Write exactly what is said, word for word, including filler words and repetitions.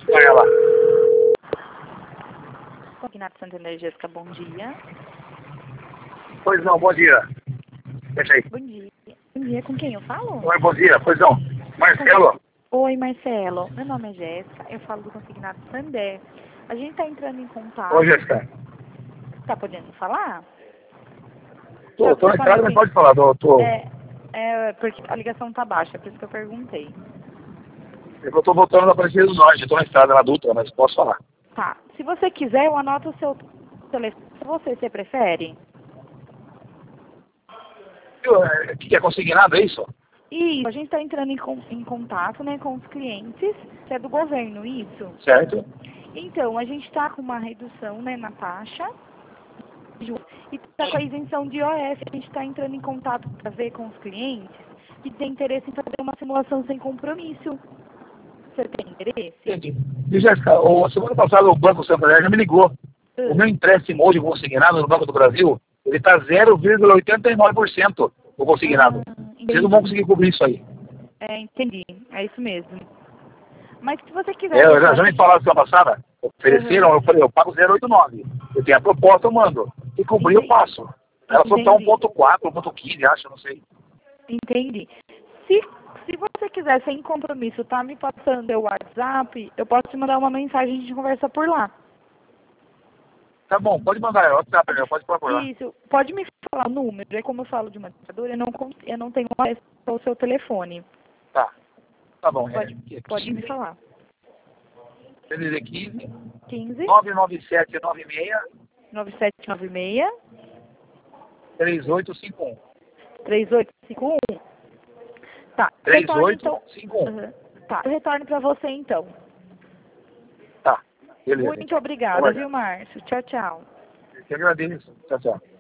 Vai lá. Consignato Santander, Jéssica, bom dia. Pois não, bom dia. Deixa aí. Bom dia. Bom dia, com quem eu falo? Oi, bom dia. Pois não. Marcelo. Oi, Marcelo. Meu nome é Jéssica, eu falo do Consignado Santander. A gente tá entrando em contato. Oi, Jéssica. Tá podendo falar? Tô, tô na estrada, mas pode falar. Tô, tô... É, é, porque a ligação tá baixa, por isso que eu perguntei. Eu tô voltando da Aparecida do Norte. Tô na estrada, na Dutra, mas posso falar. Tá. Se você quiser, eu anoto o seu telefone. Você, você prefere? O que é consignado, é isso? Isso. A gente está entrando em, con- em contato, né, com os clientes, que é do governo, isso. Certo? Então, a gente está com uma redução, né, na taxa e está com a isenção de I O F. A gente está entrando em contato para ver com os clientes que tem interesse em fazer uma simulação sem compromisso. Você tem interesse? Entendi. E, Jéssica, o- a semana passada o Banco Santander já me ligou. O Uh, meu empréstimo hoje consignado no Banco do Brasil, ele está zero vírgula oitenta e nove por cento o consignado. ah, Vocês não vão entendi. conseguir cobrir isso aí. É, entendi. É isso mesmo. Mas se você É, quiser eu já, já deixar... me falaram semana passada, ofereceram, Uhum. eu falei, eu pago zero vírgula oitenta e nove. Eu tenho a proposta, eu mando. E cobrir, eu Entendi. passo. Ela falou que tá Entendi. um ponto quatro, um ponto quinze, acho, não sei. Entendi. Se, se você quiser, sem compromisso, tá me passando o WhatsApp, eu posso te mandar uma mensagem e a gente conversa por lá. Tá bom, pode mandar, é o WhatsApp, né? Pode pôr por lá. Isso. Pode me falar o número. É como eu falo de uma administradora, eu não, cons- eu não tenho acesso ao seu telefone. Tá, tá bom. Pode, É, pode me falar. quer dizer, quinze, quinze, nove nove sete nove seis, nove sete nove seis, três oito cinco um. três oito cinco um. Tá. três Retorno, oito então. cinco um. Uhum. Tá. Eu retorno pra você, então. Tá, beleza. Muito Então. obrigada, Obrigado. viu, Márcio? Tchau, tchau. Eu que agradeço. Tchau, tchau.